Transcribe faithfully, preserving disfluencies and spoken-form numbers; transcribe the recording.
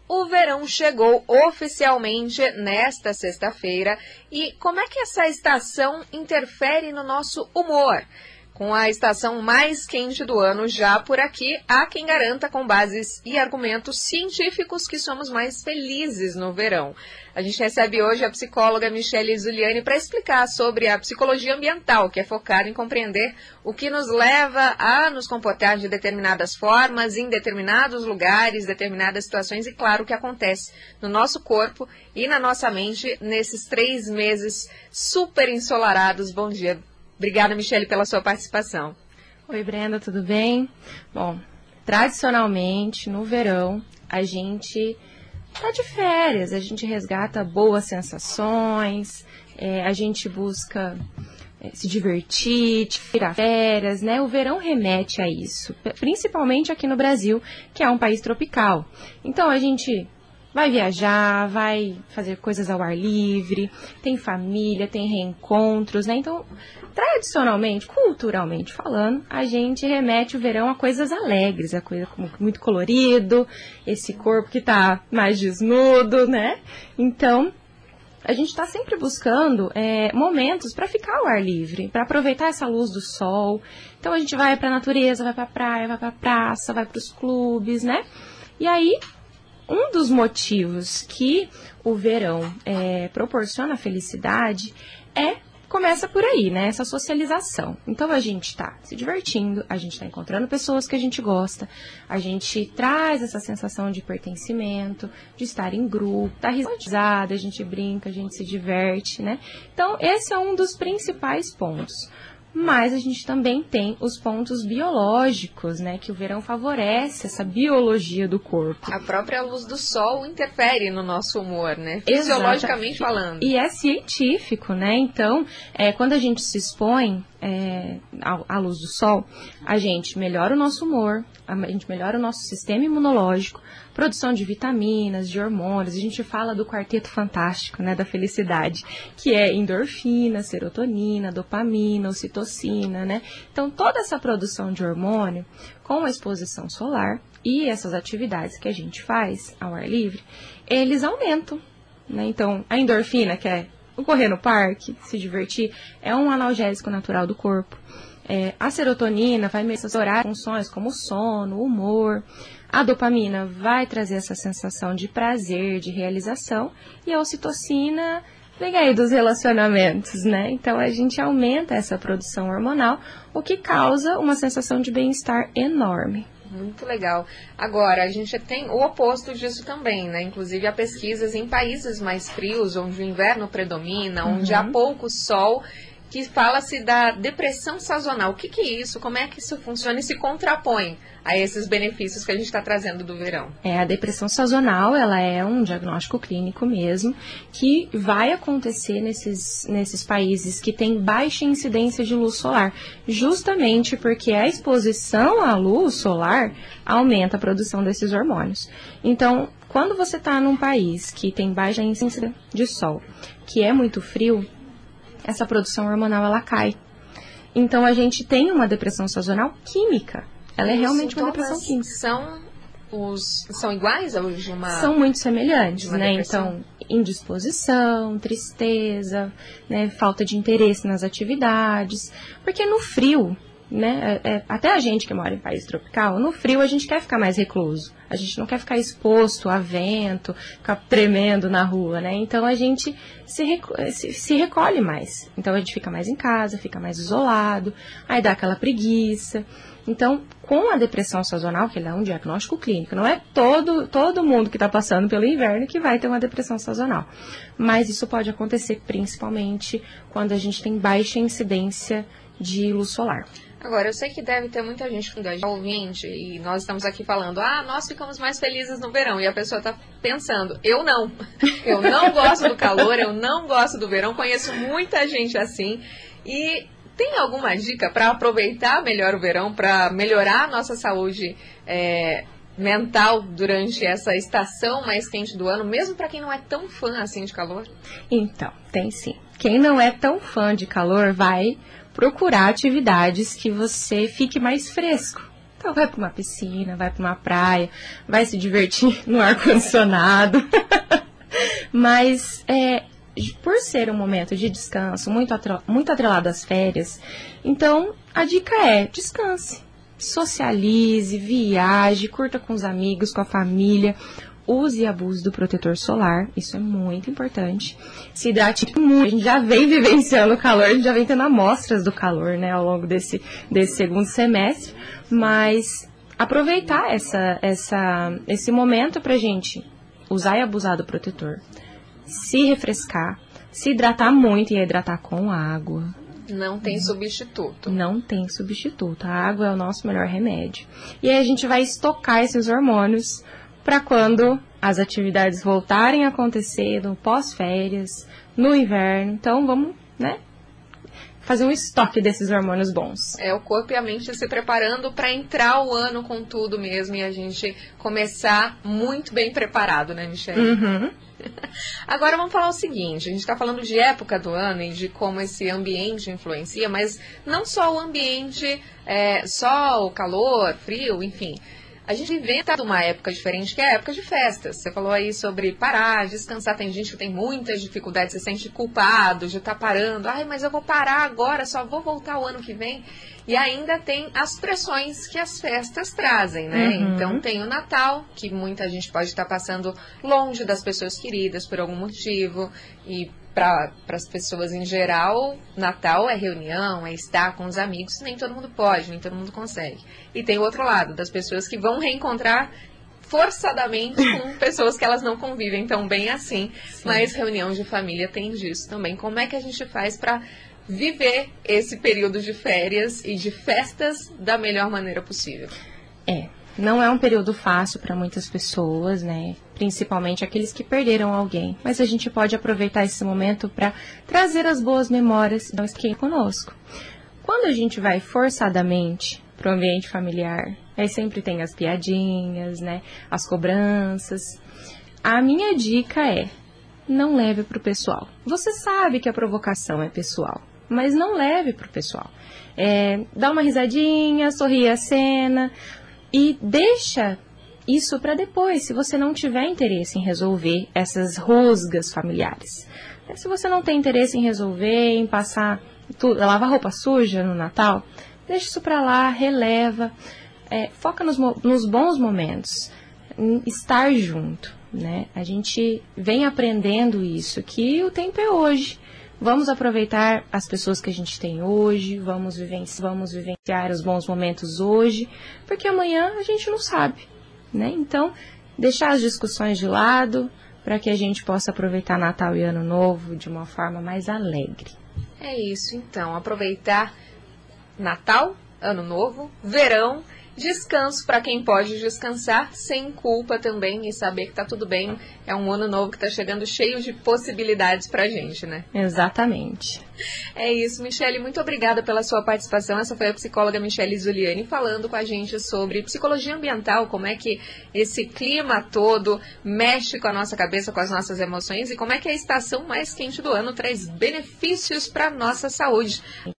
O verão chegou oficialmente nesta sexta-feira e como é que essa estação interfere no nosso humor? Com a estação mais quente do ano já por aqui, há quem garanta com bases e argumentos científicos que somos mais felizes no verão. A gente recebe hoje a psicóloga Michele Zuliani para explicar sobre a psicologia ambiental, que é focada em compreender o que nos leva a nos comportar de determinadas formas, em determinados lugares, determinadas situações e, claro, o que acontece no nosso corpo e na nossa mente nesses três meses super ensolarados. Bom dia. Obrigada, Michele, pela sua participação. Oi, Brenda, tudo bem? Bom, tradicionalmente, no verão, a gente tá de férias, a gente resgata boas sensações, é, a gente busca é, se divertir, tirar férias, né? O verão remete a isso, principalmente aqui no Brasil, que é um país tropical. Então, a gente vai viajar, vai fazer coisas ao ar livre, tem família, tem reencontros, né? Então, tradicionalmente, culturalmente falando, a gente remete o verão a coisas alegres, a coisa muito colorido, esse corpo que tá mais desnudo, né? Então, a gente está sempre buscando é, momentos para ficar ao ar livre, para aproveitar essa luz do sol. Então, a gente vai para a natureza, vai para a praia, vai para a praça, vai para os clubes, né? E aí, um dos motivos que o verão é, proporciona felicidade é, começa por aí, né? Essa socialização. Então, a gente está se divertindo, a gente está encontrando pessoas que a gente gosta, a gente traz essa sensação de pertencimento, de estar em grupo, tá risada, a gente brinca, a gente se diverte, né? Então, esse é um dos principais pontos. Mas a gente também tem os pontos biológicos, né? Que o verão favorece essa biologia do corpo. A própria luz do sol interfere no nosso humor, né? Fisiologicamente Exato. falando. E é científico, né? Então, é, quando a gente se expõe é, à, à luz do sol, a gente melhora o nosso humor, a gente melhora o nosso sistema imunológico, produção de vitaminas, de hormônios. A gente fala do quarteto fantástico, né, da felicidade, que é endorfina, serotonina, dopamina, ocitocina, né? Então, toda essa produção de hormônio, com a exposição solar e essas atividades que a gente faz ao ar livre, eles aumentam, né? Então, a endorfina, que é correr no parque, se divertir, é um analgésico natural do corpo. É, a serotonina vai melhorar funções como o sono, o humor. A dopamina vai trazer essa sensação de prazer, de realização. E a ocitocina vem aí dos relacionamentos, né? Então, a gente aumenta essa produção hormonal, o que causa uma sensação de bem-estar enorme. Muito legal. Agora, a gente tem o oposto disso também, né? Inclusive, há pesquisas em países mais frios, onde o inverno predomina, Uhum. onde há pouco sol, que fala-se da depressão sazonal. O que, que é isso? Como é que isso funciona e se contrapõe a esses benefícios que a gente está trazendo do verão? É, a depressão sazonal, ela é um diagnóstico clínico mesmo, que vai acontecer nesses, nesses países que têm baixa incidência de luz solar, justamente porque a exposição à luz solar aumenta a produção desses hormônios. Então, quando você está num país que tem baixa incidência de sol, que é muito frio, essa produção hormonal, ela cai. Então, a gente tem uma depressão sazonal química. Ela é realmente uma depressão química. São, os, são iguais aos de uma São muito semelhantes, né? Depressão. Então, indisposição, tristeza, né? Falta de interesse nas atividades. Porque no frio, né? É, é, até a gente que mora em país tropical, no frio a gente quer ficar mais recluso. A gente não quer ficar exposto a vento, ficar tremendo na rua, né? Então, a gente se, reco- se, se recolhe mais. Então, a gente fica mais em casa, fica mais isolado, aí dá aquela preguiça. Então, com a depressão sazonal, que ela é um diagnóstico clínico, não é todo, todo mundo que está passando pelo inverno que vai ter uma depressão sazonal. Mas isso pode acontecer principalmente quando a gente tem baixa incidência de luz solar. Agora, eu sei que deve ter muita gente que está ouvinte e nós estamos aqui falando, ah, nós ficamos mais felizes no verão. E a pessoa está pensando, eu não. Eu não gosto do calor, eu não gosto do verão. Conheço muita gente assim. E tem alguma dica para aproveitar melhor o verão, para melhorar a nossa saúde é, mental durante essa estação mais quente do ano, mesmo para quem não é tão fã assim de calor? Então, tem sim. Quem não é tão fã de calor vai procurar atividades que você fique mais fresco, Então vai para uma piscina, vai para uma praia, vai se divertir no ar-condicionado. Mas é, por ser um momento de descanso muito, muito atrelado às férias, então a dica é descanse, socialize, viaje, curta com os amigos, com a família. Use e abuse do protetor solar, isso é muito importante. Se hidrate muito, a gente já vem vivenciando o calor, a gente já vem tendo amostras do calor, né, ao longo desse, desse segundo semestre. Mas aproveitar essa, essa, esse momento pra gente usar e abusar do protetor. Se refrescar, se hidratar muito e hidratar com água. Não tem substituto. Não tem substituto. A água é o nosso melhor remédio. E aí a gente vai estocar esses hormônios para quando as atividades voltarem a acontecer no pós-férias, no inverno. Então vamos, né, fazer um estoque desses hormônios bons. É o corpo e a mente se preparando para entrar o ano com tudo mesmo e a gente começar muito bem preparado, né, Michele? Uhum. Agora vamos falar o seguinte, a gente está falando de época do ano e de como esse ambiente influencia, mas não só o ambiente, é, só o calor, frio, enfim. A gente inventa uma época diferente, que é a época de festas. Você falou aí sobre parar, descansar. Tem gente que tem muitas dificuldades, se sente culpado de estar parando. Ai, mas eu vou parar agora, só vou voltar o ano que vem. E ainda tem as pressões que as festas trazem, né? Uhum. Então tem o Natal, que muita gente pode estar passando longe das pessoas queridas por algum motivo. E para as pessoas em geral, Natal é reunião, é estar com os amigos. Nem todo mundo pode, nem todo mundo consegue. E tem o outro lado, das pessoas que vão reencontrar forçadamente com pessoas que elas não convivem tão bem assim. Sim. Mas reunião de família tem disso também. Como é que a gente faz para viver esse período de férias e de festas da melhor maneira possível? É, não é um período fácil para muitas pessoas, né? Principalmente aqueles que perderam alguém. Mas a gente pode aproveitar esse momento para trazer as boas memórias e estar conosco. Quando a gente vai forçadamente para o ambiente familiar, aí sempre tem as piadinhas, né? As cobranças. A minha dica é, não leve para o pessoal. Você sabe que a provocação é pessoal, mas não leve para o pessoal. É, dá uma risadinha, sorri a cena e deixa isso para depois, se você não tiver interesse em resolver essas rusgas familiares. Se você não tem interesse em resolver, em passar, tudo, lavar roupa suja no Natal, deixa isso para lá, releva, é, foca nos, nos bons momentos, em estar junto, né? A gente vem aprendendo isso, que o tempo é hoje. Vamos aproveitar as pessoas que a gente tem hoje, vamos vivenciar, vamos vivenciar os bons momentos hoje, porque amanhã a gente não sabe, né? Então, deixar as discussões de lado para que a gente possa aproveitar Natal e Ano Novo de uma forma mais alegre. É isso, então, aproveitar Natal, Ano Novo, verão, descanso para quem pode descansar, sem culpa também e saber que tá tudo bem. É um ano novo que tá chegando cheio de possibilidades pra gente, né? Exatamente. É isso, Michele, muito obrigada pela sua participação. Essa foi a psicóloga Michele Zuliani falando com a gente sobre psicologia ambiental, como é que esse clima todo mexe com a nossa cabeça, com as nossas emoções e como é que a estação mais quente do ano traz benefícios para nossa saúde.